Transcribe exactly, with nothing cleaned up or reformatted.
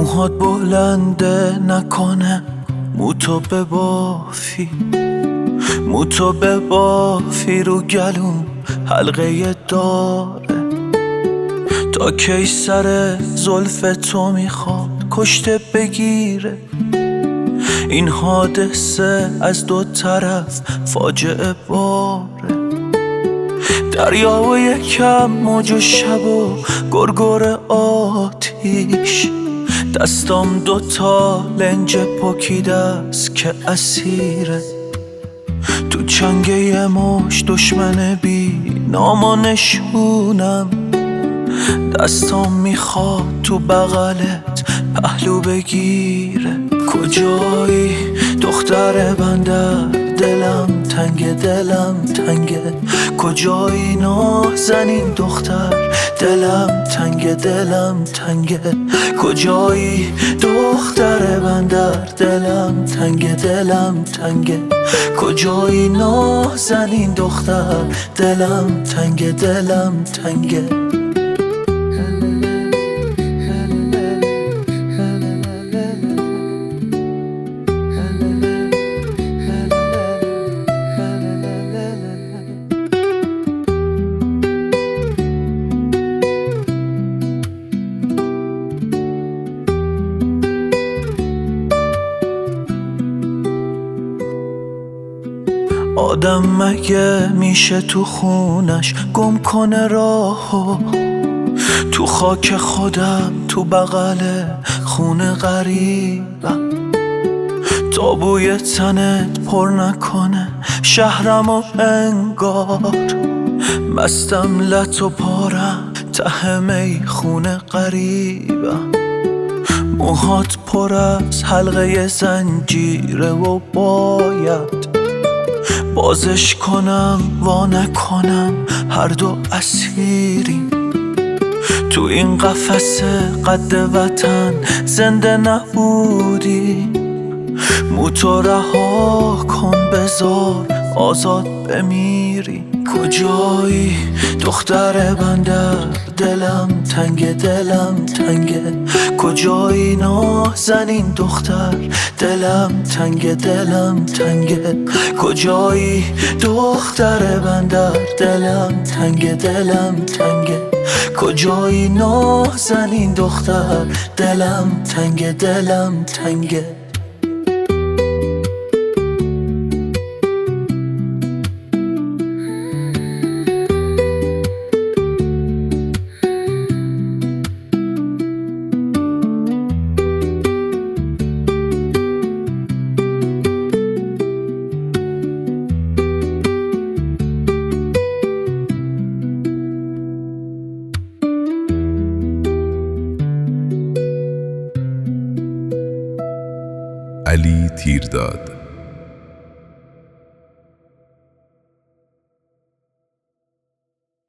موهات بلنده نکنه، موتو ببافی موتو ببافی رو گلوم حلقه داره. تا کی سر زلف تو میخواد کشته بگیره؟ این حادثه از دو طرف فاجعه باره. دریا و یکم موج و شب و گرگر آتیش، دستام دوتا لنج پکیده است که اسیره. تو چنگ یه مش دشمن بی نام و نشونم، دستام میخواد تو بغلت پهلو بگیره. کجایی دختر بندر، دلم تنگه دلم تنگه. کجایی نازنین دختر، دلم تنگه دلم تنگه. کجایی دختر بندر، دلم تنگه دلم تنگه. کجایی نازنین دختر، دلم تنگه دلم تنگه. آدم مگه میشه تو خونش گم کنه راهو؟ تو خاک خودم تو بغل خونه غریبم. تا بوی تنت پر نکنه شهرم و انگار، مستم لط و پارم ته می خونه غریبم. موهات پر از حلقه زنجیره و باید بازش کنم وا نکنم، هر دو اسیریم. تو این قفس قد وطن زنده نبودی. موتو رها کن بذار آزاد بمیری. کجایی دختر بندر، دلم تنگه دلم تنگه. کجایی نازنین دختر، دلم تنگه دلم تنگه. کجایی دختر بندر، دلم تنگه دلم تنگه. کجایی نازنین دختر، دلم تنگه دلم تنگه. علی تیرداد.